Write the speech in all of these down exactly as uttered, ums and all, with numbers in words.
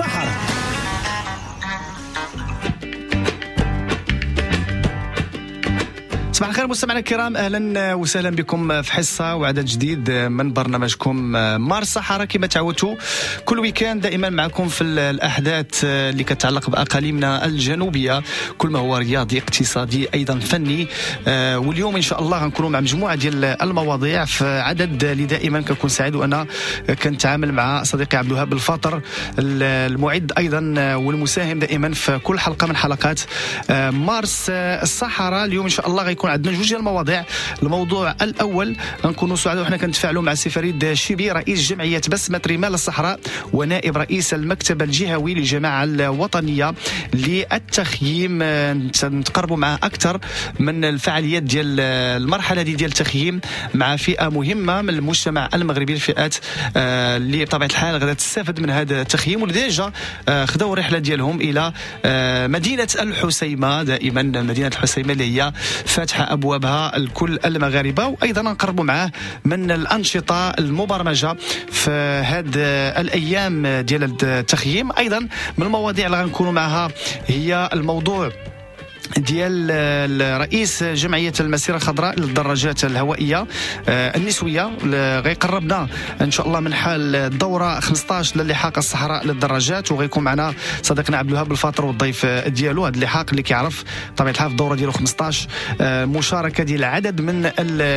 الصحراء. صباح الخير مستمعينا الكرام، اهلا وسهلا بكم في حصه وعدد جديد من برنامجكم مار الصحراء. كما تعودتوا كل ويكاند دائما معكم في الاحداث اللي كتعلق باقاليمنا الجنوبيه، كل ما هو رياضي اقتصادي ايضا فني. واليوم ان شاء الله غنكونوا مع مجموعه ديال المواضيع في عدد اللي دائما كنكون سعيد وانا كنتعامل مع صديقي عبد الوهاب الفاطر، المعد ايضا والمساهم دائما في كل حلقه من حلقات مارس الصحراء. اليوم ان شاء الله غيكون عندنا جوج ديال المواضيع. الموضوع الاول غنكونوا سعداء وحنا كنتفاعلوا مع سي فريد شيبي، رئيس جمعيه بسمه رمال الصحراء ونائب رئيس المكتب الجهوي للجماعه الوطنيه للتخييم. نتقربوا معه اكثر من الفعاليات ديال المرحله دي ديال التخييم مع فئه مهمه من المجتمع المغربي، الفئات اللي بطبيعه الحال غادا تستافد من هذا التخييم واللي ديجا خداو الرحله ديالهم الى مدينه الحسيمه. دائما مدينه الحسيمه اللي هي فاتحه ابوابها لكل المغاربه، وايضا نقربوا معاه من الانشطه المبرمجه في هذه الايام ديال التخييم. ايضا من المواضيع اللي غنكونوا معها هي الموضوع ديال رئيس جمعية المسيرة الخضراء للدراجات الهوائية النسوية، غيقربنا إن شاء الله من حال الدورة خمسطاش للحاق الصحراء للدراجات، وغيكون معنا صديقنا عبد الوهاب الفاطر والضيف ديالو. هذا اللحاق اللي كيعرف طبيعة الحال في الدورة ديالو خمسطاش مشاركة ديال عدد من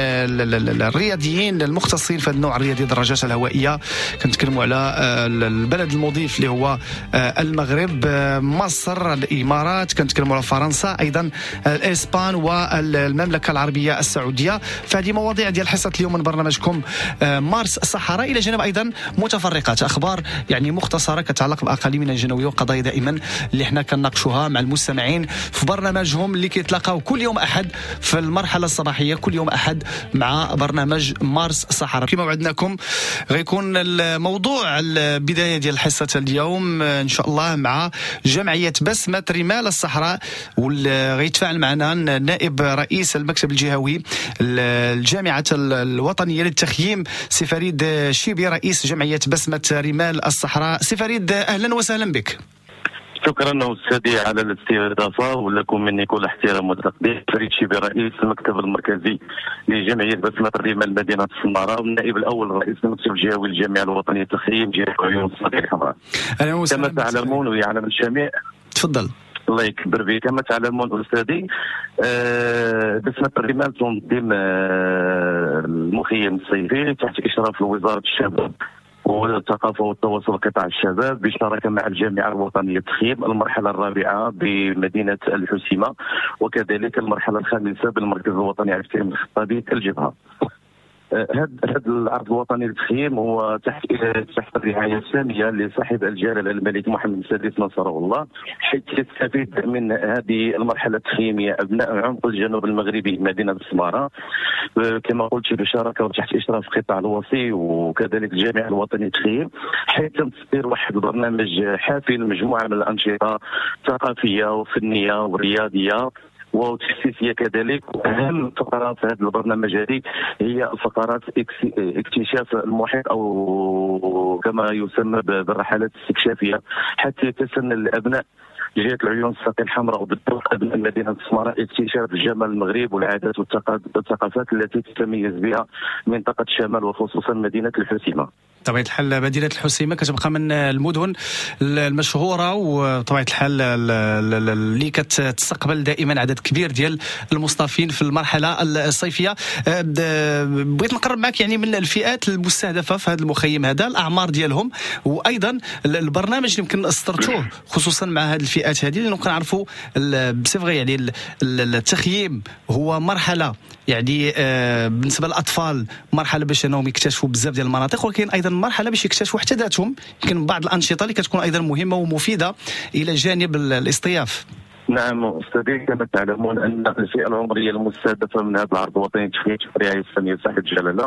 الرياضيين المختصين في هذا النوع الرياضي الدراجات الهوائية. كنتكلموا على البلد المضيف اللي هو المغرب، مصر، الإمارات، كنتكلموا على فرنسا، ايضا الاسبان والمملكه العربيه السعوديه. فهذه مواضيع ديال حصه اليوم من برنامجكم مارس الصحراء، الى جانب ايضا متفرقات اخبار يعني مختصره كتعلق باقاليمنا الجنوبيه، وقضايا دائما اللي حنا كنناقشوها مع المستمعين في برنامجهم اللي كيتلاقاو كل يوم احد في المرحله الصباحيه، كل يوم احد مع برنامج مارس الصحراء. كما وعدناكم غيكون الموضوع البدايه ديال حصه اليوم ان شاء الله مع جمعيه بسمه رمال الصحراء، غيتفاعل معنا نائب رئيس المكتب الجهوي الجامعة الوطنية للتخييم سي فريد شيبي، رئيس جمعية بسمة رمال الصحراء. سي فريد اهلا وسهلا بك. شكرا أستاذي على الاستضافة، ولكم مني كل احترام وتقدير. فريد شيبي رئيس المكتب المركزي لجمعية بسمة رمال مدينة السمارة، والنائب الأول رئيس المكتب الجهوي للجامعة الوطنية للتخييم جهة عيون الصديق الحمراء. كما تعلمون ويعلم الجميع. تفضل. الله يكبر بك. كما تعلمون أستاذي أه بسمة الرمال تنظم أه المخيم الصيفي تحت إشراف وزارة الشباب والثقافة والتواصل قطاع الشباب، بشراكة مع الجامعة الوطنية للتخييم المرحلة الرابعة بمدينة الحسيمة، وكذلك المرحلة الخامسة بالمركز الوطني للتخييم الخطابي الجبهة. هذا هذا العرض الوطني للتخييم هو تحت تحت الرعايه الساميه لصاحب الجلاله الملك محمد السادس نصره الله، حيث يستفيد من هذه المرحله التخييميه ابناء عمق الجنوب المغربي مدينه السماره، كما قلت بشراكه وتحت اشراف قطاع الوصي وكذلك الجامعه الوطنيه للتخييم، حيث تم تصدير واحد البرنامج حافل مجموعه من الانشطه ثقافيه وفنيه ورياضيه وتحسيسيه كذلك. واهم فقرات هذا البرنامج هذه هي فقرات اكتشاف المحيط او كما يسمى بالرحلات الاستكشافيه، حتى يتسنى الابناء جهة العيون الساقية الحمراء وبالضبط أبناء مدينة السمارة اكتشاف جمال المغرب والعادات والثقافات التي تتميز بها منطقة الشمال وخصوصا مدينة الحسيمة. بطبيعة الحال مدينة الحسيمة كتبقى من المدن المشهورة، وبطبيعة الحال اللي كتستقبل دائما عدد كبير ديال المصطفين في المرحلة الصيفية. بغيت نقرب معك يعني من الفئات المستهدفة في هذا المخيم هذا، الأعمار ديالهم، وأيضا البرنامج اللي يمكن أسطرتوه خصوصا مع هذه الفئات هذه، لأنه كنعرفوا بصفغة يعني التخييم هو مرحلة يعني بالنسبة للأطفال مرحلة باش أنهم يكتشفوا بزاف ديال المناطق، ولكن أيضا مرحلة باش يكتشفوا حتى ذاتهم. يمكن بعض الأنشطة اللي كتكون أيضا مهمة ومفيدة إلى جانب الاصطياف. نعم أستاذي، كما تعلمون أن الفئة العمرية المستهدفة من هذا العرض الوطني للتخييم في الرعاية السامية صاحب الجلالة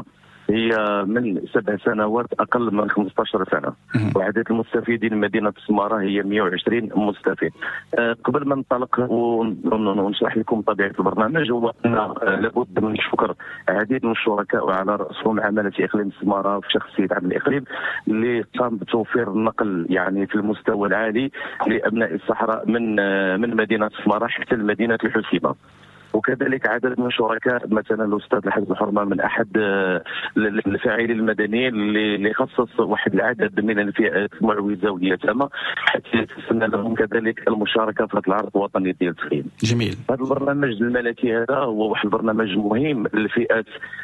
هي من سبع سنوات اقل من خمسة عشر سنه، وعدد المستفيدين مدينه السماره هي مئة وعشرين مستفيد. أه قبل ما ننطلق ونشرح لكم طبيعه البرنامج، هو ان لابد من الشكر عديد من الشركاء وعلى راسهم عماله اقليم السماره في شخص السيد عبد الاقليم اللي قام بتوفير النقل يعني في المستوى العالي لابناء الصحراء من من مدينه السماره حتى لمدينه الحسيمه. وكذلك عدد من الشركاء، مثلا الاستاذ الحاج الحرمه من احد الفاعلين المدنيين اللي خصص واحد العدد من الفئات المعوزه واليتامى حتى يتسنى لهم كذلك المشاركه في هذا العرض الوطني ديال التخييم. جميل. هذا البرنامج الملكي هذا هو واحد البرنامج مهم للفئات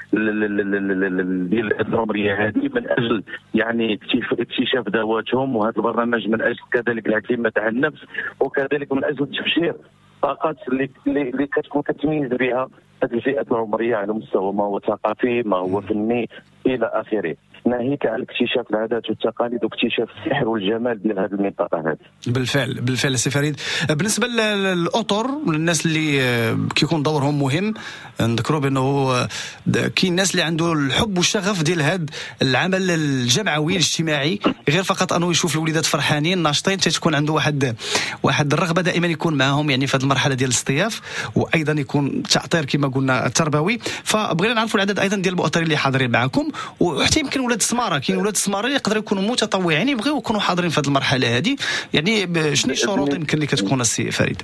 ديال العمريه هذه من اجل يعني اكتشاف ذواتهم، وهذا البرنامج من اجل كذلك الاعتماد على النفس، وكذلك من اجل تبشير الطاقات اللي اللي كتكون كتميز بها هذه الفئات العمريه على مستوى ما هو ثقافي، ما هو فني الى اخره، ناهيك على اكتشاف العادات والتقاليد واكتشاف السحر والجمال ديال هذه المنطقه هذه. بالفعل بالفعل سي فريد. بالنسبه للاطر والناس اللي كيكون دورهم مهم، نذكروا بانه كاين الناس اللي عنده الحب والشغف ديال هذا العمل الجمعوي الاجتماعي، غير فقط انه يشوف الوليدات فرحانين ناشطين، تكون عنده واحد واحد الرغبه دائما يكون معهم يعني في هذه المرحله ديال الاصطياف، وايضا يكون تعطير كما قلنا التربوي. فبغينا نعرفوا العدد ايضا ديال المؤطرين اللي حاضرين معكم، وحتى يمكن ولاد السماره، كاين ولاد السماره اللي يقدروا يكونوا متطوعين يبغيو يكونوا حاضرين في هذه المرحله هذه، يعني شنو الشروط يمكن اللي كتكون السي فريد؟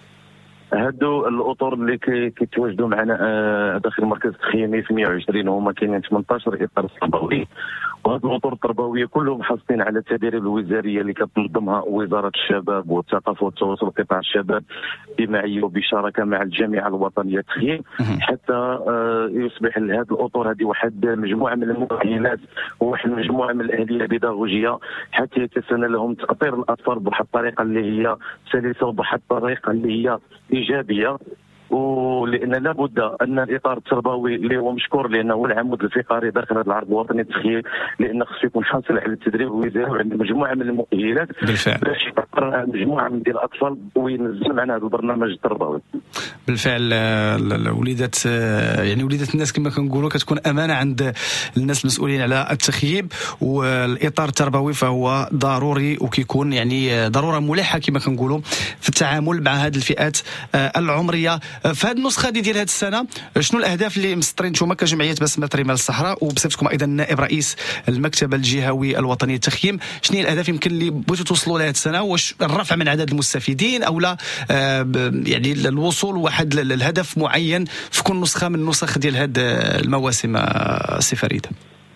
هادو الاطر اللي كيتواجدوا معنا داخل المركز التخييمي في مئة وعشرين هما كاينين ثمانية عشر اطار تربوي، وهاد الاطر التربويه كلهم حاصلين على التدريب الوزاريه اللي كتنظمها وزاره الشباب والثقافه والتواصل قطاع الشباب بمعيه وبشراكه مع الجامعه الوطنيه للتخييم، حتى يصبح هذه الاطر هذه واحد مجموعه من المؤهلات وواحد مجموعه من الاهليه البيداغوجيه حتى يتسنى لهم تاطير الاطفال بواحد الطريقه اللي هي سلسه وبواحد الطريقه اللي هي ايجابيه. ولان لابد ان الاطار التربوي اللي هو مشكور لانه هو العمود الفقري داخل هذا العرض الوطني للتخييم، لان خصو يكون حاصل على التدريب الوزاري وعنده مجموعه من المؤهلات باش يعطر مجموعه من ديال الاطفال وينزل معنا هذا البرنامج التربوي. بالفعل وليدات يعني وليدات الناس كما كنقولوا كتكون امانه عند الناس المسؤولين على التخييم، والاطار التربوي فهو ضروري وكيكون يعني ضروره ملحه كما كنقولوا في التعامل مع هذه الفئات العمريه. في هذه النسخه دي ديال هذه السنه شنو الاهداف اللي مسطرين نتوما كجمعيه بسمه رمال الصحراء وبصفتكم ايضا نائب رئيس المكتب الجهوي الوطني للتخييم، شنو هي الاهداف يمكن اللي بغيتوا توصلوا لها هذه السنه؟ واش الرفع من عدد المستفيدين او لا آه يعني الوصول لواحد الهدف معين في كل نسخه من النسخ ديال هذه المواسم سي فريد؟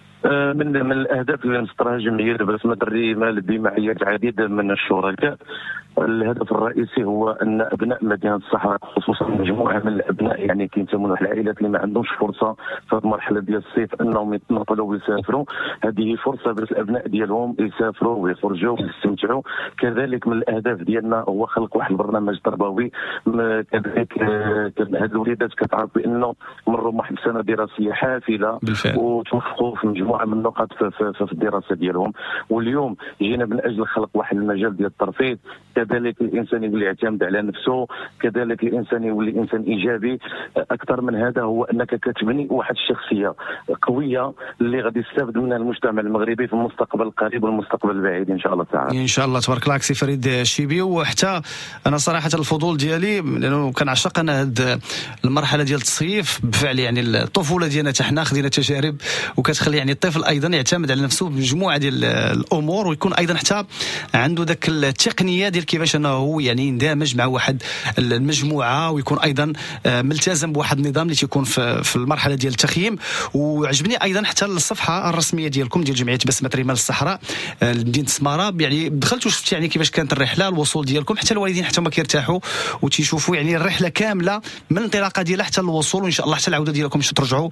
من من الاهداف اللي مسطرها جمعيه بسمه الرمال بمعيه العديد من الشركاء، الهدف الرئيسي هو ان ابناء مدينه الصحراء خصوصا مجموعه من الابناء يعني كينتموا للعائلات اللي ما عندهمش فرصه في هذه المرحله ديال الصيف انهم يتنقلوا ويسافروا، هذه فرصه باش الابناء ديالهم يسافروا ويخرجوا ويستمتعوا. كذلك من الاهداف ديالنا هو خلق واحد البرنامج تربوي، كذلك هذه الوليدات كتعرف بانه مروا واحد السنه دراسيه حافله وتوفقوا في مجموعه من النقط في, في, في الدراسه ديالهم، واليوم جينا من اجل خلق واحد المجال ديال الترفيه، كذلك الانسان يولي يعتمد على نفسه، كذلك الانسان يولي انسان ايجابي. اكثر من هذا هو انك كتبني واحد الشخصيه قويه اللي غادي يستافد منها المجتمع المغربي في المستقبل القريب والمستقبل البعيد ان شاء الله تعالى. ان شاء الله تبارك الله سي فريد الشيبي. وحتى انا صراحه الفضول ديالي لانه كنعشق انا هذه المرحله ديال التصيف بالفعل، يعني الطفوله ديالنا حتى حنا خدينا تجارب وكتخلي يعني الطفل ايضا يعتمد على نفسه بمجموعه ديال الامور ويكون ايضا حتى عنده ذاك التقنيه ديال كيفاش انه هو يعني يندمج مع واحد المجموعه ويكون ايضا ملتزم بواحد النظام اللي تيكون في, في المرحله ديال التخييم. وعجبني ايضا حتى الصفحه الرسميه ديالكم ديال جمعيه بسمه رمال الصحراء لمدينه سماره، يعني دخلت وشفت يعني كيفاش كانت الرحله الوصول ديالكم، حتى الوالدين حتى هما كيرتاحوا وتيشوفوا يعني الرحله كامله من الانطلاقه ديالها حتى الوصول، وان شاء الله حتى العوده ديالكم باش ترجعوا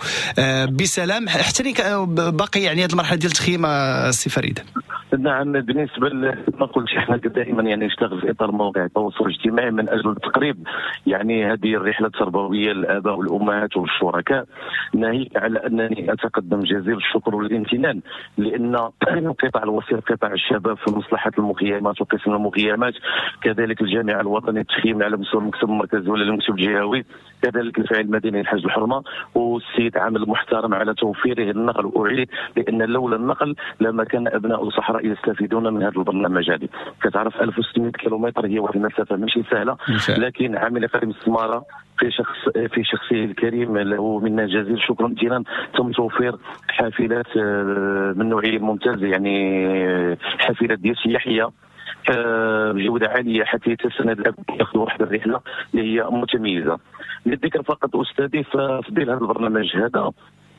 بسلام حتى باقي يعني هذه المرحله ديال التخييم السي فريد. نعم، بالنسبه ما قلتش احنا دائما يعني نشتغل كنشتغل في اطار مواقع التواصل الاجتماعي من اجل تقريب يعني هذه الرحله التربويه للاباء والامهات والشركاء، ناهيك على انني اتقدم جزيل الشكر والامتنان لان القطاع الوسيط قطاع الشباب في مصلحه المخيمات وقسم المخيمات، كذلك الجامعه الوطنيه للتخييم على مستوى المكتب المركزي ولا المكتب الجهوي، كذلك الفاعل المدني الحاج الحرمه والسيد عامل المحترم على توفيره النقل، واعيد لان لولا النقل لما كان ابناء الصحراء يستفيدون من هذا البرنامج. هذه كتعرف ألف وستمائة كيلومتر هي واحد المسافه ماشي سهله، لكن عامل قديم السماره في شخص في شخصه الكريم له منا جزيل شكر امتنان تم توفير حافلات من نوعيه ممتازه، يعني حافلات ديال سياحيه بجوده عاليه حتى يتسنى الاب ياخذ واحد الرحله اللي هي متميزه. للذكر فقط استاذي في ظل هذا البرنامج هذا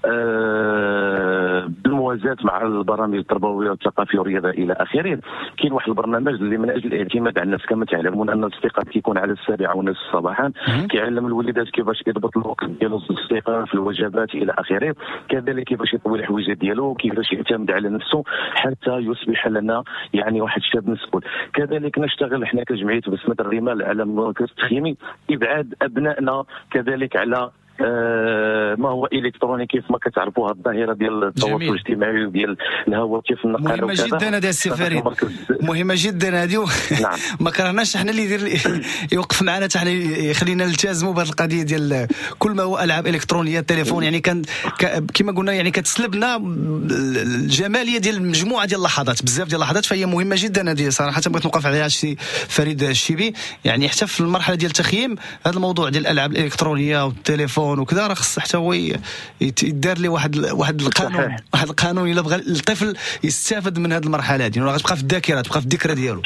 أه بالموازاة مع البرامج التربويه والثقافيه والرياضه الى اخره، كاين واحد البرنامج اللي من اجل الاعتماد على الناس. كما تعلمون ان الاستيقاظ كيكون على السابعه ونصف صباحا، كيعلم الوليدات كيفاش يضبط الوقت ديالو الاستيقاظ في الوجبات الى اخره، كذلك كيفاش يطوي الحويجه ديالو، كيفاش يعتمد على نفسه حتى يصبح لنا يعني واحد شاب مسؤول. كذلك نشتغل احنا كجمعيه بسمه الرمال على مركز تخييمي ابعاد ابنائنا كذلك على آه ما هو الكتروني، كيف ما كتعرفوها الظاهره ديال التواصل الاجتماعي وديال الهواتف النقاله. مهمه جدا هذه السي فريد، مهمه جدا هذه. نعم. ما كرهناش احنا اللي يدير يوقف معنا حتى احنا يخلينا نلتزموا بهذه القضيه ديال كل ما هو العاب الكترونيه التليفون، يعني كان كما قلنا يعني كتسلبنا الجماليه ديال المجموعه ديال اللحظات، بزاف ديال اللحظات، فهي مهمه جدا هذه صراحه. بغيت نوقف عليها السي فريد الشيبي، يعني حتى في المرحله ديال التخييم هذا الموضوع ديال الالعاب الالكترونيه والتليفون وكذا راه خص حتى هو يدار لي واحد واحد القانون واحد القانون الا بغى الطفل يستافد من هذه المرحله هذه، راه غتبقى في الذاكره، تبقى في الذكرى ديالو.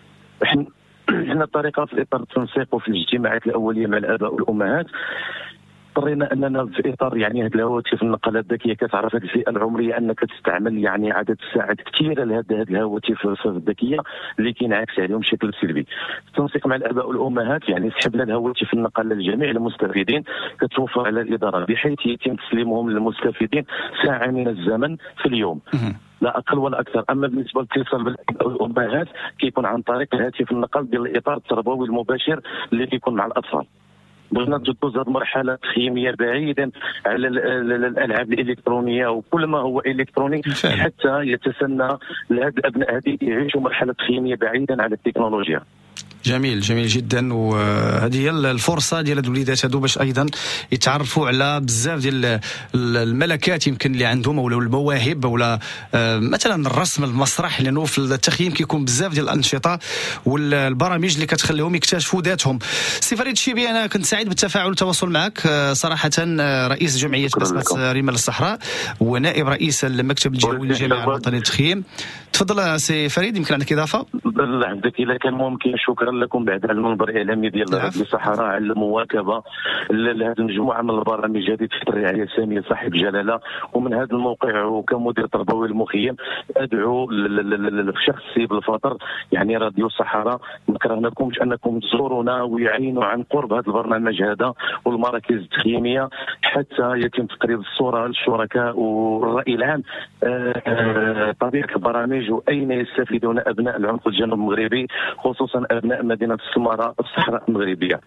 احنا الطريقه في اطار التنسيق وفي الاجتماعات الاوليه مع الاباء والامهات اضطرينا اننا في اطار يعني هذه الهواتف النقاله الذكيه، كتعرف هذه الفئه العمريه انك تستعمل يعني عدد الساعات كثيره لهذه الهواتف الذكيه اللي كينعكس عليهم بشكل سلبي. التنسيق مع الاباء والامهات يعني سحبنا الهواتف النقاله لجميع المستفيدين، كتوفر على الاداره بحيث يتم تسليمهم للمستفيدين ساعه من الزمن في اليوم لا اقل ولا اكثر. اما بالنسبه للاتصال بالاباء والامهات كيكون عن طريق الهاتف النقال ديال الاطار التربوي المباشر اللي كيكون مع الاطفال. بغينا تدوز هذه المرحله التخييميه بعيدا على الالعاب الالكترونيه وكل ما هو الكتروني حتى يتسنى لهذ الابناء هذه يعيشوا مرحله تخييميه بعيدا عن التكنولوجيا. جميل جميل جدا، وهذه هي الفرصه ديال الوليدات هذو باش ايضا يتعرفوا على بزاف ديال الملكات يمكن اللي عندهم ولا المواهب ولا مثلا الرسم المسرح، لانه في التخييم كيكون بزاف ديال الانشطه والبرامج اللي كتخليهم يكتشفوا ذاتهم. سي فريد الشيبي، انا كنت سعيد بالتفاعل والتواصل معك صراحه، رئيس جمعيه بسمة رمال الصحراء ونائب رئيس المكتب الجهوي للجامعه الوطنيه للتخييم. تفضل سي فريد، يمكن عندك اضافه؟ بالله عندك الا كان ممكن. شكرا لكم بعد على المنبر الاعلامي ديال راديو الصحراء على المواكبه لهذه المجموعه من البرامج هذه تحت الرعايه الساميه صاحب جلاله. ومن هذا الموقع وكمدير تربوي المخيم ادعو لشخصي بالفطر يعني راديو الصحراء، ما كرهناكمش انكم تزورونا ويعينوا عن قرب هذا البرنامج هذا والمراكز التخييميه حتى يتم تقريب الصوره للشركاء والراي العام طبيعه البرامج واين يستفيدون ابناء العمق الجنوب المغربي، خصوصا ابناء مدينه السماره الصحراء المغربيه.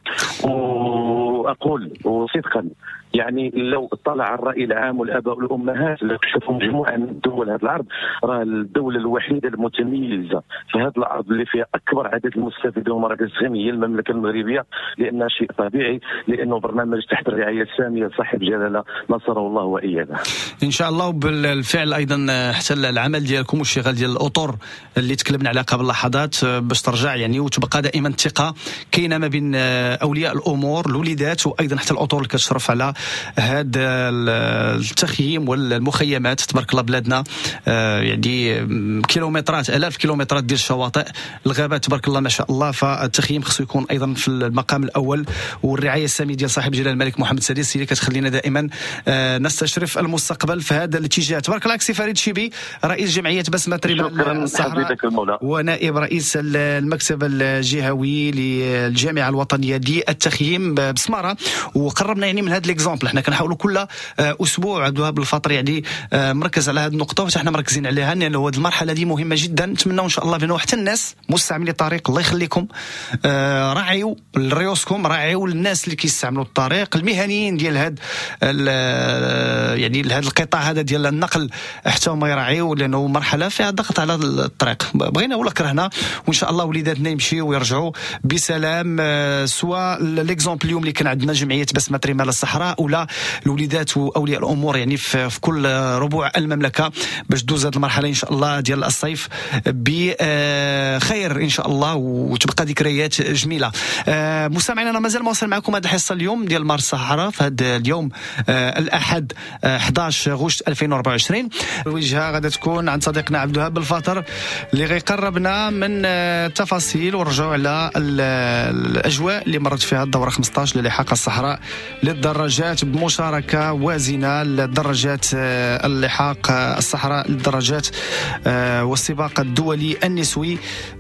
واقول وصدقا يعني لو اطلع الراي العام والاباء والامهات لو شافوا مجموعه من الدول هذا العرض، راه الدوله الوحيده المتميزه في هذا العرض اللي فيها اكبر عدد المستفيدين ومراكز التخييم هي المملكه المغربيه، لانها شيء طبيعي، لانه برنامج تحت الرعايه الساميه صاحب جلاله نصره الله وايده. ان شاء الله. وبالفعل ايضا حتى العمل ديالكم والشغل ديال الاطر اللي تكلمنا عليها قبل لحظات باش ترجع يعني وتبقى دائما الثقه كاينه ما بين اولياء الامور الوليدات وايضا حتى الاطر اللي كتشرف على هذا التخييم والمخيمات. تبارك الله بلادنا يعني كيلومترات الاف كيلومترات ديال الشواطئ الغابات تبارك الله ما شاء الله، فالتخييم خصو يكون ايضا في المقام الاول، والرعايه الساميه ديال صاحب جلاله الملك محمد السادس اللي كتخلينا دائما نستشرف المستقبل في هذا الاتجاه. تبارك الله. سي فريد الشيبي رئيس جمعيه بسمة رمال الصحراء ونائب رئيس المكتب الجهوي للجامعه الوطنيه للتخييم بسماره، وقربنا يعني من هذا ليكزومبل اكزومبل حنا كنحاولوا كل اسبوع عبد الوهاب الفاطر يعني مركز على هذه النقطه وحنا مركزين عليها، لان هذه المرحله دي مهمه جدا. نتمنى ان شاء الله بانه حتى الناس مستعملي الطريق الله يخليكم راعيوا لريوسكم، راعيوا الناس اللي كيستعملوا الطريق، المهنيين ديال هذا يعني هذا القطاع هذا ديال النقل حتى هما يراعيوا، لانه مرحله فيها ضغط على الطريق بغينا ولا كرهنا. وان شاء الله وليداتنا يمشيوا ويرجعوا بسلام، سواء ليكزومبل اليوم اللي كان عندنا جمعيه بسمه رمال الصحراء ولا الوليدات واولياء الامور يعني في, في كل ربوع المملكه، باش دوز هذه المرحله ان شاء الله ديال الصيف بخير ان شاء الله وتبقى ذكريات جميله. مستمعينا انا مازال مواصل معكم هذه الحصه اليوم ديال مار الصحراء في هذا اليوم الاحد أحد عشر غشت ألفين وأربعة وعشرين. الوجهه غادا تكون عند صديقنا عبد الوهاب الفاطر اللي غيقربنا من التفاصيل ورجعوا على الاجواء اللي مرت فيها الدوره خمسطاش للحاق الصحراء للدراجات بمشاركه وازنه للدراجات اللحاق الصحراء للدراجات والسباق الدولي النسوي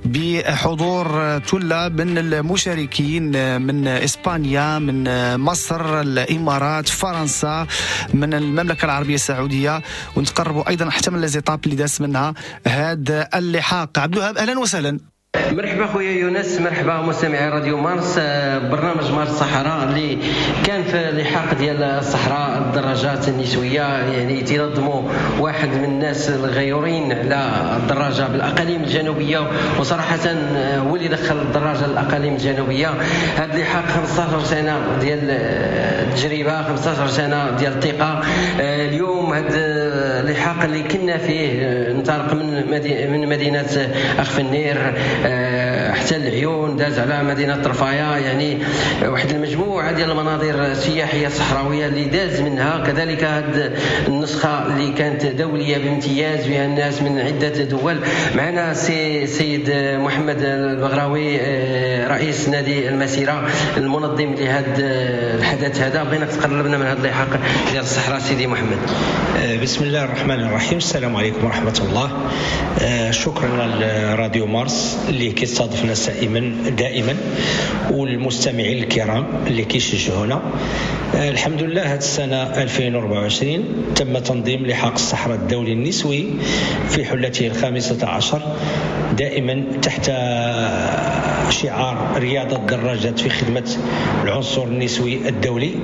بحضور ثله من المشاركين من اسبانيا، من مصر، الامارات، فرنسا، من المملكه العربيه السعوديه، ونتقربوا ايضا حتى من ليزيتاب اللي داز منها هذا اللحاق. عبد الوهاب اهلا وسهلا. مرحبا خويا يونس، مرحبا مستمعي راديو مارس. برنامج مارس الصحراء اللي كان في اللحاق ديال الصحراء الدراجات النسويه، يعني تنظموا واحد من الناس الغيورين على الدراجه بالاقاليم الجنوبيه، وصراحه هو اللي دخل الدراجه للاقاليم الجنوبيه. هذا اللحاق خمسطاش سنه ديال التجربه، خمسطاش سنه ديال الثقه. اليوم هذا اللحاق اللي كنا فيه انطلق من من مدينه اخفنير حتى العيون، داز على مدينه طرفايه، يعني واحد المجموعه ديال المناظر السياحيه الصحراويه اللي داز منها. كذلك هذه النسخه اللي كانت دوليه بامتياز فيها الناس من عده دول. معنا سي سيد محمد البغراوي رئيس نادي المسيره المنظم لهذا الحدث هذا. بغيناك تقرب لنا من هذا اللحاق ديال الصحراء سيدي محمد. بسم الله الرحمن الرحيم. السلام عليكم ورحمه الله. شكرا لراديو مارس اللي كيستضيفنا دائما دائما والمستمعين الكرام اللي كيشجعونا. الحمد لله هذه السنه ألفين وأربعة وعشرين تم تنظيم لحاق الصحراء الدولي النسوي في حلته الخامسة عشر، دائما تحت شعار رياضة الدراجات في خدمة العنصر النسوي الدولي،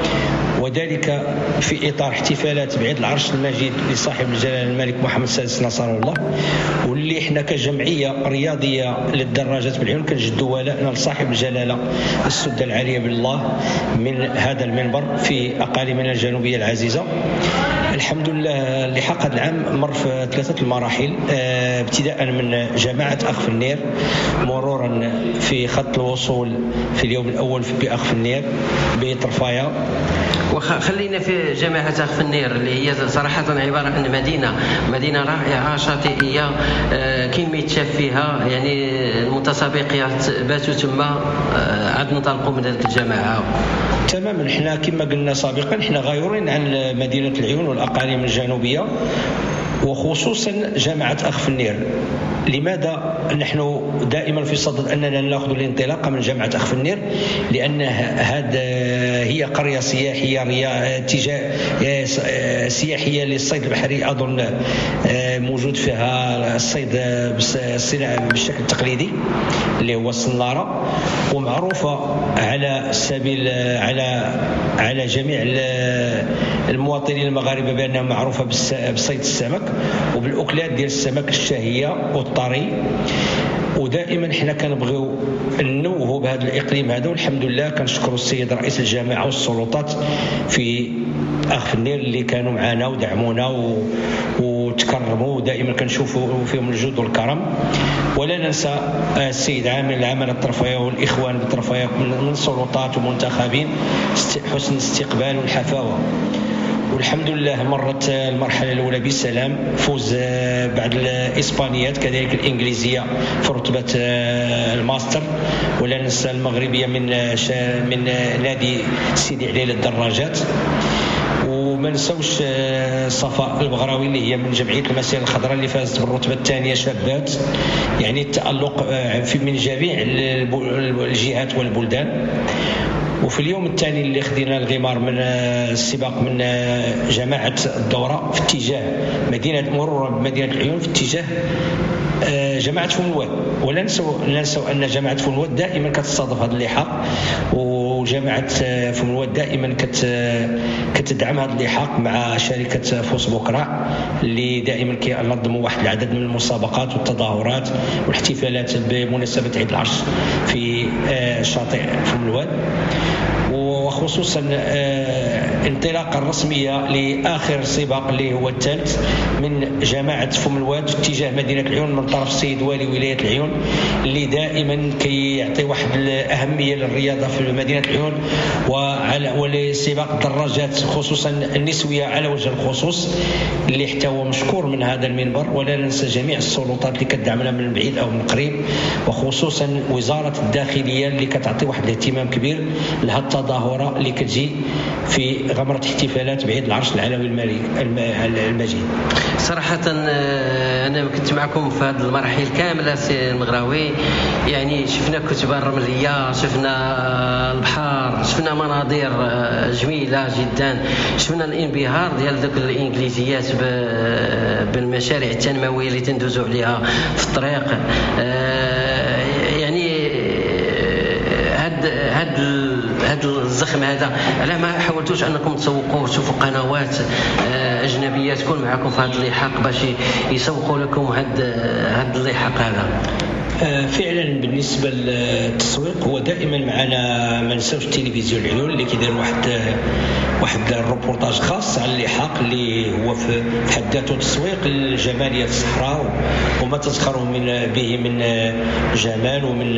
وذلك في إطار احتفالات بعيد العرش المجيد لصاحب الجلالة الملك محمد السادس نصر الله، واللي احنا كجمعية رياضية للدراجات بالعيون كنجدوا ولائنا لصاحب الجلالة السدة العالية بالله من هذا المنبر في أقاليمنا الجنوبية العزيزة. الحمد لله اللحاق هذا العام مر في ثلاثة المراحل، ابتداء من جماعة أخفنير، مرورا في خط الوصول في اليوم الأول بأخفنير بطرفايا. وخلينا في جامعة أخفنير اللي هي صراحة عبارة عن مدينة مدينة رائعة شاطئية، كاين ما يتشاف فيها، يعني المتسابقات باتوا تما عاد ننطلقوا من هذه الجماعة. تماما، احنا كما قلنا سابقا احنا غايرين عن مدينة العيون والأقاليم الجنوبية وخصوصا جامعة أخفنير. لماذا نحن دائما في صدد أننا نأخذ الانطلاقة من جامعة أخفنير؟ لأن هذا هي قرية سياحية تجاه سياحية للصيد البحري، أظن موجود فيها الصيد بالشكل التقليدي اللي هو الصنارة، ومعروفة على سبيل على على جميع المواطنين المغاربة بأنها معروفة بصيد السمك وبالأكلات ديال السمك الشهية والطري. ودائما احنا كنبغيو ننوهوا بهذا الاقليم هذا، والحمد لله كنشكروا السيد رئيس الجامعه والسلطات في أخفنير اللي كانوا معنا ودعمونا و... وتكرموا، ودائما كنشوفوا فيهم الجود والكرم. ولا ننسى السيد عامل العمل الطرفيه والاخوان بالطرفيه من السلطات ومنتخبين حسن الاستقبال والحفاوه. والحمد لله مرت المرحلة الأولى بسلام، فوز بعد الإسبانيات كذلك الإنجليزية في رتبة الماستر. ولا ننسى المغربية من من نادي سيدي علي للدراجات. وما نسوش صفاء البغراوي اللي هي من جمعية المسيرة الخضراء اللي فازت بالرتبة الثانية شابات، يعني التألق في من جميع الجهات والبلدان. وفي اليوم الثاني اللي خدينا الغمار من السباق من جماعة الدورة في اتجاه مدينة مرورا بمدينة العيون في اتجاه جماعة فملواد. ولا ننسوا ننسوا أن جماعة فملواد دائما كتستضيف هذا اللحاق، وجماعة فملواد دائما كت كتدعم هذا اللحاق مع شركة فوس بوكرا اللي دائما كينظموا واحد العدد من المسابقات والتظاهرات والاحتفالات بمناسبة عيد العرش في شاطئ فملواد، وخصوصا انطلاقه رسميه لاخر سباق اللي هو الثالث من جماعه فملواد في اتجاه مدينه العيون من طرف السيد والي ولايه العيون، اللي دائما كيعطي واحد الاهميه للرياضه في مدينه العيون وعلى ولسباق الدراجات خصوصا النسويه على وجه الخصوص، اللي حتى هو مشكور من هذا المنبر. ولا ننسى جميع السلطات اللي كتدعمنا من بعيد او من قريب، وخصوصا وزاره الداخليه اللي كتعطي واحد الاهتمام كبير لهذه التظاهره اللي كتجي في غمرة احتفالات بعيد العرش العلوي المجيد. صراحة أنا كنت معكم في هذه المراحل كاملة سي المغراوي، يعني شفنا كتب الرملية، شفنا البحر، شفنا مناظر جميلة جدا، شفنا الانبهار ديال ذوك الإنجليزيات بالمشاريع التنموية اللي تندوزوا عليها في الطريق. يعني هاد هاد هذا الزخم هذا علاه ما حاولتوش انكم تسوقوه، تشوفوا قنوات اجنبيه تكون معكم في هذا اللحاق باش يسوقوا لكم هذا هذا اللحاق هذا؟ فعلا بالنسبه للتسويق هو دائما معنا، ما نساوش التلفزيون العيون اللي كيدير واحد واحد الروبورتاج خاص على اللحاق اللي هو في حد ذاته تسويق لجماليه الصحراء وما تزخره من به من جمال ومن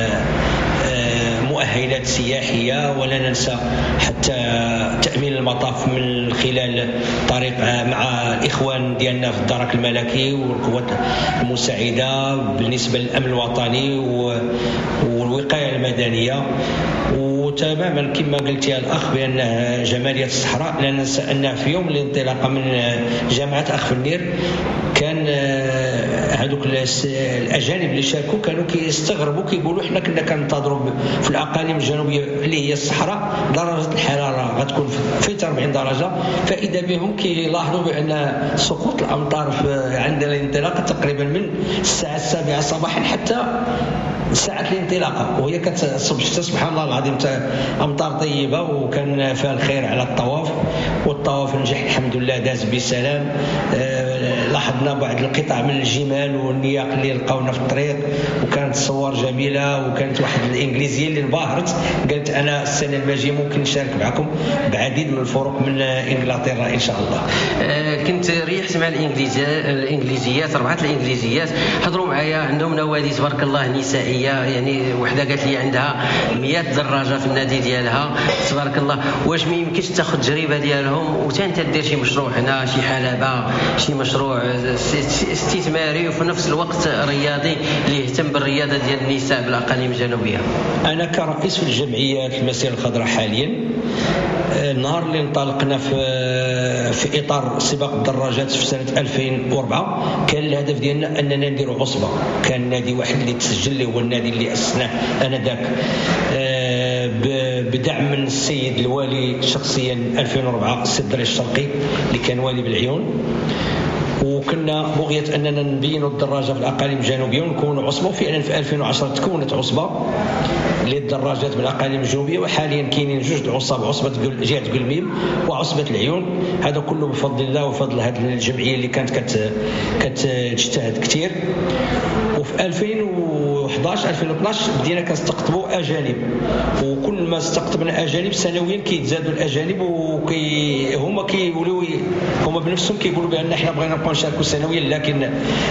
مؤهلات سياحية. ولا ننسى حتى تأمين المطاف من خلال طريق مع الإخوان ديالنا في الدرك الملكي والقوات المساعدة بالنسبة للأمن الوطني والوقاية المدنية. وتماما كما قلت يا الأخ بأن جمالية الصحراء لا ننسى أن في يوم الانطلاقة من جامعة أخ النير كان هذوك الأجانب اللي شاركوا كانوا كيستغربوا كيقولوا حنا كنا كننتظروا في الأقاليم الجنوبية اللي هي الصحراء درجة الحرارة غتكون في أربعين درجة، فإذا بهم كيلاحظوا بأن سقوط الأمطار عند الانطلاقة تقريبا من الساعة السابعة صباحا حتى ساعة الانطلاقة، وهي كانت سبحان الله العظيم أمطار طيبة وكان فيها الخير على الطواف، والطواف نجح الحمد لله داز بسلام. لاحظنا بعض القطع من الجمال والنياق اللي لقاونا في الطريق، وكانت صور جميلة، وكانت واحد الإنجليزية اللي انبهرت قالت أنا السنة الماجية ممكن نشارك معكم بعديد من الفرق من إنجلترا إن شاء الله. أه كنت ريحت مع الإنجليزيات أربعة الإنجليزيات حضروا معايا، عندهم نوادي تبارك الله نسائية، يعني وحده قالت لي عندها مئة دراجة في النادي ديالها تبارك الله. واش ما يمكنش تاخذ تجربة ديالهم وتاني تدير شي مشروع هنا، شي حلبة، شي مشروع استثماري وفي نفس الوقت رياضي اللي يهتم بالرياضة ديال النساء بالأقاليم الجنوبية؟ أنا كرئيس في الجمعيات المسيرة الخضراء حاليا، النهار اللي انطلقنا في في اطار سباق الدراجات في سنه ألفين وأربعة كان الهدف ديالنا اننا نديروا عصبه. كان نادي واحد اللي تسجل اللي هو النادي اللي اسسناه انذاك بدعم من السيد الوالي شخصيا ألفين وأربعة السيد دريش الشرقي اللي كان والي بالعيون، وكنا بغية أننا نبينوا الدراجة في الأقاليم الجنوبية ونكونوا عصبة، وفعلا في ألفين وعشرة تكونت عصبة للدراجات بالأقاليم الجنوبية، وحاليا كاينين جوج عصب، عصبة جهة قلميم وعصبة العيون. هذا كله بفضل الله وفضل هذه الجمعية اللي كانت كت كتجتهد كثير. وفي ألفين وإحداش ألفين واثناش بدينا كنستقطبوا أجانب، وكل ما استقطبنا أجانب سنويا كيتزادوا الأجانب، وكي هما كيقولوا هما بنفسهم كيقولوا بأن احنا بغينا نبقاو نشاركوا سنويا، لكن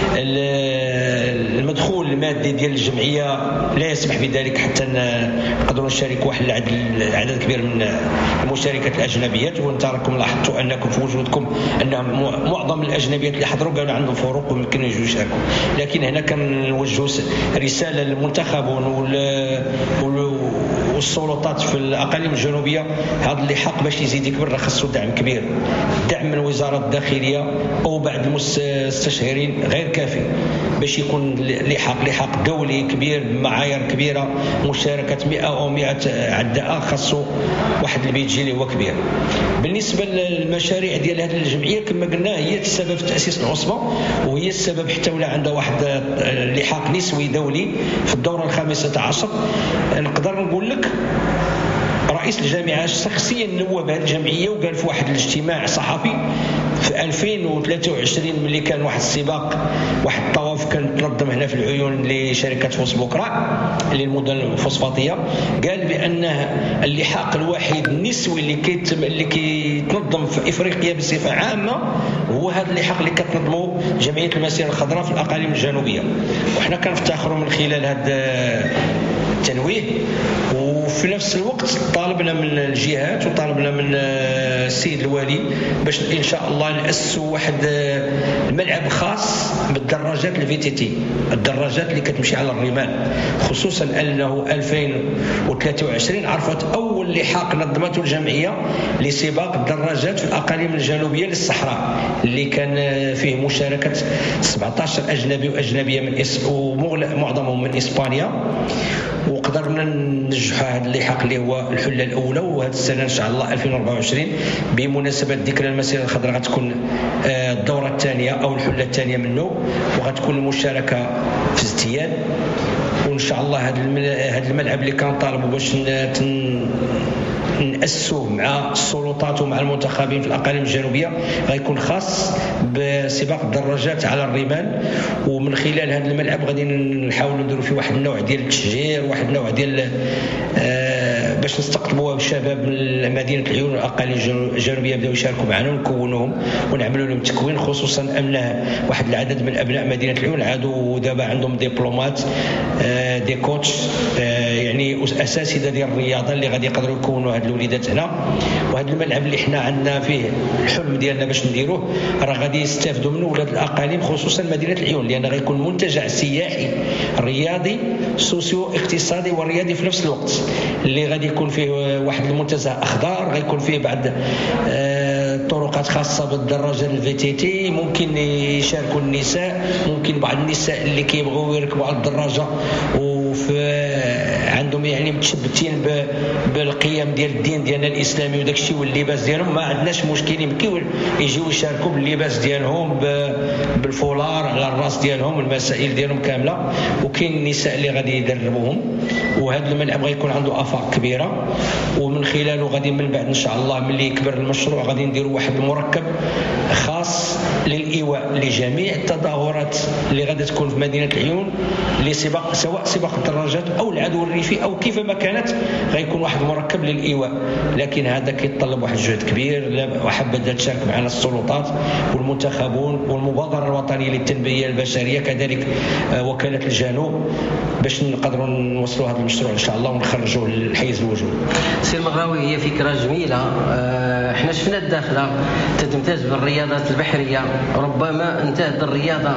المدخول المادي ديال الجمعية لا يسمح بذلك حتى نقدروا نشارك واحد العدد كبير من المشاركات الأجنبيات. وانت راكم لاحظتوا أنكم في وجودكم أن معظم الأجنبيات اللي حضروا قالوا عندهم فروق ويمكن يجوا يشاركوا، لكن هنا كنوجهوا رسالة للمنتخبون والسلطات في الاقاليم الجنوبيه هذا اللحاق باش يزيد يكبر خاصو دعم كبير، دعم من وزاره الداخليه او بعض المستشارين غير كافي باش يكون لحاق لحاق دولي كبير بمعايير كبيره، مشاركه مئة او مئة عداء، خاصو واحد البيدجي اللي هو كبير. بالنسبه للمشاريع ديال هذه الجمعيه كما قلنا هي السبب في تاسيس العصبه، وهي السبب حتى ولا عندها واحد لحاق نسوي دولي في الدوره الخامسه عشر. نقدر نقول لك رئيس الجامعه شخصيا نوب هذه الجمعيه وقال في واحد الاجتماع صحفي في ألفين وثلاثة وعشرين ملي كان واحد السباق، واحد الطواف كان تنظم هنا في العيون لشركه فوسبوكرا للمدن الفوسفاتيه، قال بان اللحاق الوحيد النسوي اللي كيتم اللي كيتنظم في افريقيا بصفه عامه هو هذا اللحاق اللي كتنظمه جمعيه المسيره الخضراء في الاقاليم الجنوبيه. وحنا كنفتخروا من خلال هذا التنويه، وفي نفس الوقت طالبنا من الجهات وطالبنا من السيد الوالي باش ان شاء الله نأسسوا واحد الملعب خاص بالدراجات الفي تي تي، الدراجات اللي كتمشي على الرمال، خصوصا انه ألفين وثلاثة وعشرين عرفت اول لحاق نظمته الجمعيه لسباق الدراجات في الاقاليم الجنوبيه للصحراء اللي كان فيه مشاركه سبعة عشر اجنبي واجنبيه من إس... ومعظمهم من اسبانيا، وقدرنا ننجحوا هذا اللحاق اللي هو الحله الاولى. وهذه السنه ان شاء الله ألفين وأربعة وعشرين بمناسبه ذكرى المسيره الخضراء غتكون الدوره الثانيه او الحله الثانيه منه، وغتكون المشاركه في ازدياد. وان شاء الله هذا الملعب اللي كنطالبوا باش نأسسوه مع السلطات ومع المنتخبين في الاقاليم الجنوبيه غيكون خاص بسباق الدراجات على الرمال. ومن خلال هذا الملعب غادي نحاولوا نديروا فيه واحد النوع ديال التشجير، واحد النوع ديال آه باش نستقطبوا الشباب من مدينه العيون والاقاليم الجنوبيه يبداو يشاركوا معنا ونكونوهم ونعملوا لهم تكوين، خصوصا ان واحد العدد من ابناء مدينه العيون عادوا دابا عندهم دبلومات آه دي كوتش آه يعني اساتذه ديال الرياضه اللي غادي يقدروا يكونوا هاد الوليدات هنا. وهذا الملعب اللي حنا عندنا فيه الحلم ديالنا باش نديروه راه غادي يستافدوا منه ولاد الاقاليم خصوصا مدينه العيون، لان غيكون منتجع سياحي رياضي سوسيو اقتصادي ورياضي في نفس الوقت، اللي غادي يكون فيه واحد المنتزه اخضر، غيكون فيه بعد آه طرقات خاصه بالدراجه الفي تي تي، ممكن يشاركوا النساء، ممكن بعض النساء اللي كيبغيو يركبوا على الدراجه وفي عندهم يعني متشبتين بالقيم ديال الدين ديالنا الاسلامي وداك الشيء واللباس ديالهم، ما عندناش مشكل، يمكن يجيو يشاركوا باللباس ديالهم بالفولار على الراس ديالهم، المسائل ديالهم كامله. وكاين النساء اللي غادي يدربوهم، وهذا الملعب غيكون عنده افاق كبيره، ومن خلاله غادي من بعد ان شاء الله ملي يكبر المشروع غادي نديروا واحد المركب خاص للايواء لجميع التظاهرات اللي غادي تكون في مدينه العيون لسباق، سواء سباق الدراجات او العدو الريفي او كيفما كانت، غيكون واحد المركب للايواء. لكن هذا كيتطلب واحد الجهد كبير، وحابه تشارك معنا السلطات والمنتخبون والمبادره الوطنيه للتنميه البشريه كذلك وكاله الجنوب باش نقدروا نوصلوا هذا المشروع ان شاء الله ونخرجوه للحيز الوجود. سي المغراوي هي فكره جميله، احنا شفنا الداخله تتمتاز بالرياضات البحريه، ربما انتهت الرياضه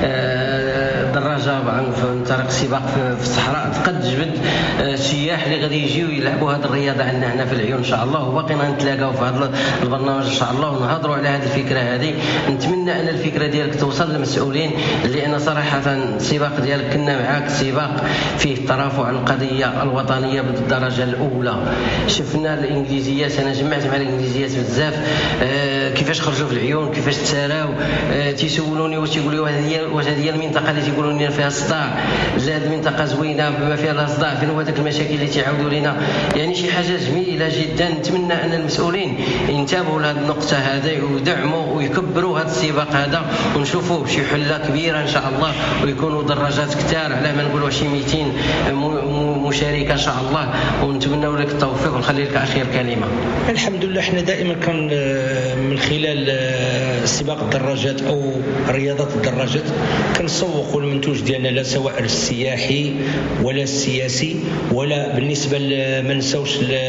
الدراجه عن طريق السباق في الصحراء قد تجبد السياح اللي غادي يجيو يلعبوا هذه الرياضه عندنا هنا في العيون ان شاء الله، وباقينا نتلاقاو في هذا البرنامج ان شاء الله ونهضروا على هذه الفكره هذه. نتمنى ان الفكره ديالك توصل للمسؤولين، لان صراحه السباق ديالك كنا معاك سباق فيه الترافع عن القضيه الوطنيه بالدرجه الاولى. شفنا الانجليزيات، انا جمعت مع الانجليزيات بزاف آه كيفاش خرجوا في العيون، كيفاش تساراو، آه تيسولوني واش يقولوا واش هذه هي المنطقه اللي تيقولوا لنا فيها الصداع، لا هذه المنطقه زوينه بما فيها الصداع، فين هو هذاك المشاكل اللي تيعاودوا لنا، يعني شي حاجه جميله جدا. نتمنى ان المسؤولين ينتبهوا لهذه النقطه هذه ويدعموا ويكبروا هذا السباق هذا ونشوفوه بشي حله كبيره ان شاء الله، ويكونوا دراجات كثار على ما نقولوا شي مئتين مشاركه ان شاء الله، ونتمنى لك التوفيق ونخلي لك اخير كلمه. الحمد لله احنا دائما كان من خلال سباق الدراجات او رياضه الدراجات كنسوقوا المنتوج ديالنا، لا سواء السياحي ولا السياسي ولا بالنسبه ما نساوش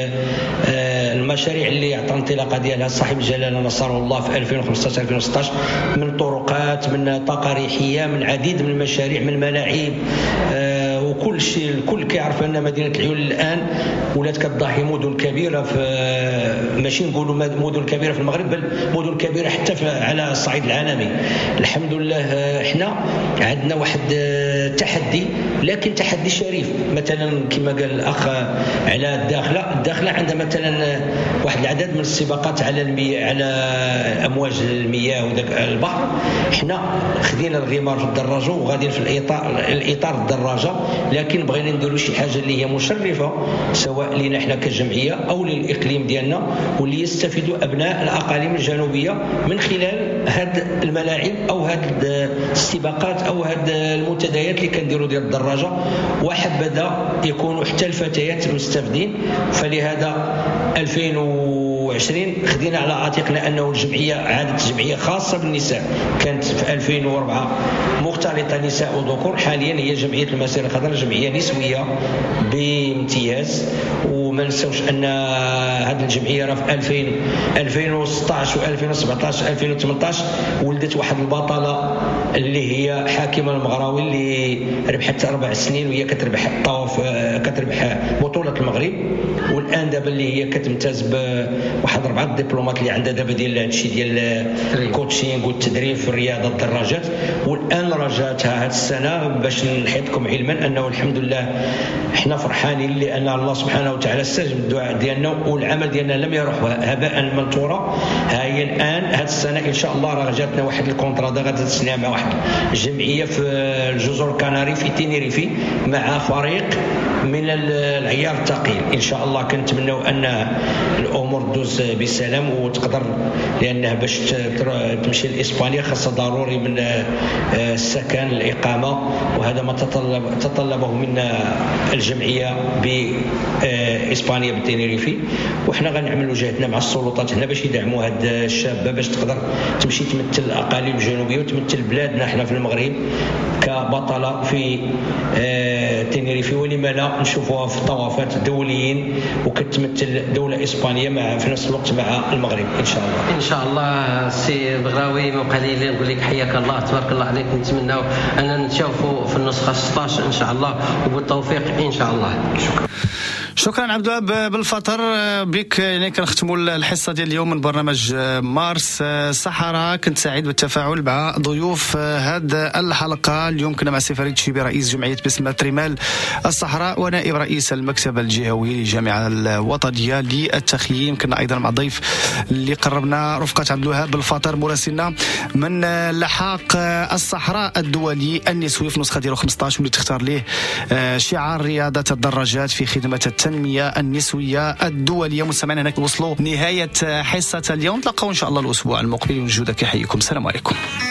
المشاريع اللي عطى انطلاقه ديالها صاحب الجلاله نصره الله في ألفين وخمسطاش ألفين وستطاش، من طرقات، من طاقه ريحيه، من عديد من المشاريع، من ملاعب، وكل شيء الكل كيعرف ان مدينه العيون الان ولات كتضاهي مدن كبيره في ماشي نقولوا مدن كبيره في المغرب بل مدن كبيره حتى على الصعيد العالمي. الحمد لله احنا عندنا واحد تحدي لكن تحدي شريف. مثلا كما قال الاخ على الداخله الداخله عندها مثلا واحد العدد من السباقات على المياه على امواج المياه وداك البحر. احنا خدينا الغمار في الدراجه وغاديين في الاطار الاطار الدراجه، لكن بغينا نديروا شي حاجه اللي هي مشرفه سواء لنا احنا كجمعيه او للاقليم ديالنا، واللي يستفيدوا ابناء الاقاليم الجنوبيه من خلال هاد الملاعب او هاد السباقات او هاد المنتديات اللي كنديروا ديال الدراجه، وحبذا يكونوا حتى الفتيات مستفيدين. فلهذا ألفين وعشرين خدينا على عاتقنا انه الجمعيه عادت جمعيه خاصه بالنساء، كانت في ألفين وأربعة مختلطه نساء وذكور، حاليا هي جمعيه المسيره الخضراء جمعيه نسويه بامتياز. وما نساوش ان هذه الجمعيه راه في ألفين ألفين وستطاش وألفين وسبعطاش وألفين وثمنطاش ولدت واحد البطله اللي هي حاكمه المغراوي اللي ربحت اربع سنين وهي كتربح الطواف كتربح بطوله المغرب، والان دابا اللي هي كتمتاز بواحد اربعه دبلومات اللي عندها دابا ديال هادشي ديال الكوتشينغ والتدريب في رياضه الدراجات. والان رجعتها هذه السنه باش نحيطكم علما انه الحمد لله احنا فرحانين لان الله سبحانه وتعالى استجاب الدعاء ديالنا والعمل ديالنا لم يروح هباء منثورا. هاي الان هذه السنه ان شاء الله راه جاتنا واحد الكونترا غادي تسنى مع واحد الجمعيه في الجزر الكناري في تينيريفي مع فريق من العيار الثقيل. ان شاء الله كنتمنوا ان الامور تدوز بسلام وتقدر، لانها باش تمشي لاسبانيا خاصه ضروري من السكن الاقامه، وهذا ما تطلب تطلبه منا الجمعيه باسبانيا بالتينيريفي. وحنا غنعملوا جهدنا مع السلطات هنا باش يدعموا هاد الشابه باش تقدر تمشي تمثل الاقاليم الجنوبيه وتمثل بلادنا احنا في المغرب كبطله في تينيريفي، ولما لا نشوفوها في طوافات دوليين وكتمثل دوله اسبانيه مع في نفس الوقت مع المغرب ان شاء الله. ان شاء الله سي بغراوي من قليل نقول لك حياك الله تبارك الله عليك. نتمناو ان نشوفوا في النسخه ستطاش ان شاء الله وبالتوفيق ان شاء الله. شكرا. شكرا عبد الوهاب بالفطر بك. يعني كنختموا الحصه ديال اليوم من برنامج مارس صحراء. كنت سعيد بالتفاعل مع ضيوف هذه الحلقه. اليوم كنا مع سي فريد شيبي رئيس جمعيه بسمه رمال الصحراء ونائب رئيس المكتب الجهوي للجامعه الوطنيه للتخييم. كنا ايضا مع ضيف اللي قربنا رفقه عبد الوهاب بالفطر مراسلنا من لحاق الصحراء الدولي النسوي في نسخه ديالو خمسطاش واللي تختار ليه شعار رياضه الدراجات في خدمه التنميه النسويه الدوليه. مستمعينا هناك وصلوا نهايه حصه اليوم. نتلاقاو ان شاء الله الاسبوع المقبل. ونجودك يحييكم. السلام عليكم.